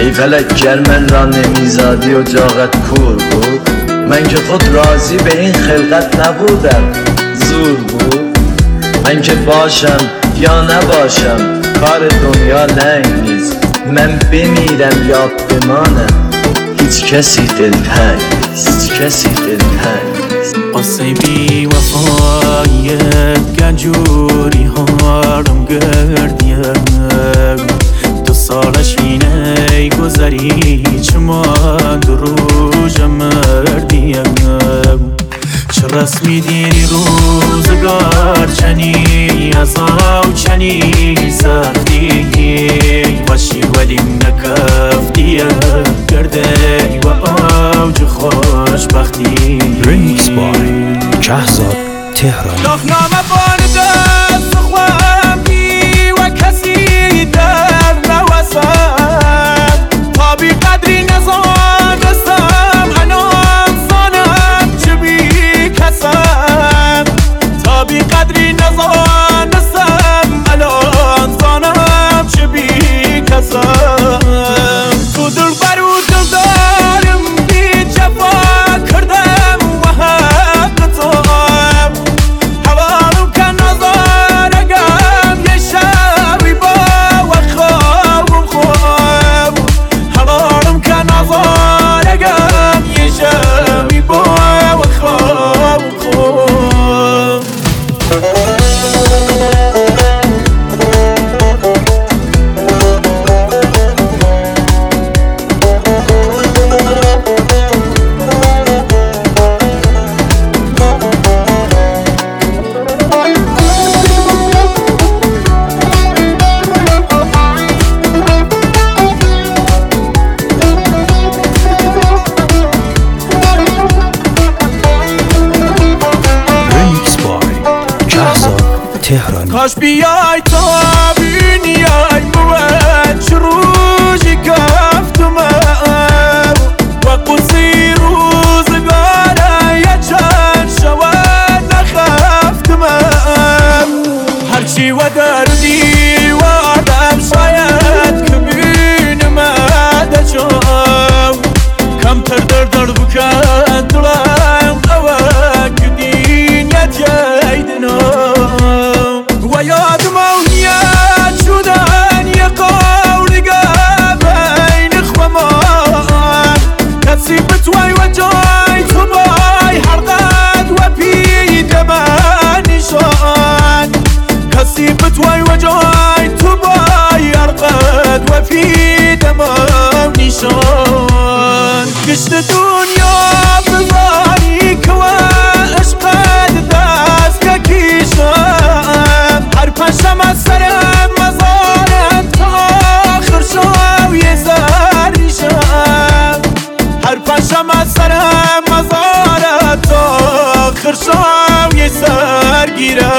ای فلک گر من را نمیزادی اجاقت کور بود، من که خود راضی به این خلقت نبودم، زور بود. من که باشم یا نباشم کار دنیا لنگ نیست، من بمیرم یا بمانم هیچ کسی دلتنگ نیست، هیچ کسی دلتنگ نیست. قصه بی وفایت گنجوری هارم گردیم، دو سالش اینه گذری چما دروج مردیم. چه رسمی دیری روزگار چنی عذاب چنی سختی باشی ولی نکفتی گرده و اوج خوشبختی. ریمیکس بای شهزاد تهرانی. نامه بانده سخوام و کسی در نوسم، تا بی قدری نزانستم انام زانم چه بی کسم، تا بی قدری نزانستم الان زانم چه بی کسم. تو دل برو دل دارم بی جفا کردم و حق تو حوالم که نظارگم یه شبی با و خوابم خواب، حوالم که نظارگم یه شبی با و خوابم خواب. کاش بیای تا بینیای مواد چه روزی گفتم و قصی روزگاره یه چند شود نخفتم. هرچی و دردی و آدم شاید که بینم دجام کمتر درد بکن دلم اوه که دینیت ییدنم و یادم اونیت شدن یه قولگه بین خوامان، کسی بتوی و جای تو بای حرقت و پید من نشان، کسی بتوی و جای تو بای حرقت و پید من نشان. گشت دنیا بزاری که و عشقت دست که کشم، هر پنجم از سرم مزارم تا آخر شو یه زریشم، هر پنجم از سرم مزارم تا آخر شو یه سر گیرم.